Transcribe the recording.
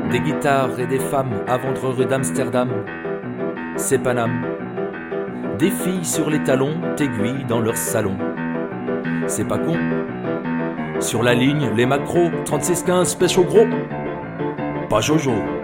Des guitares et des femmes à vendre rue d'Amsterdam. C'est Paname. Des filles sur les talons t'aiguillent dans leur salon. C'est pas con. Sur la ligne, les macros, 36-15 pêche au gros. Pas Jojo.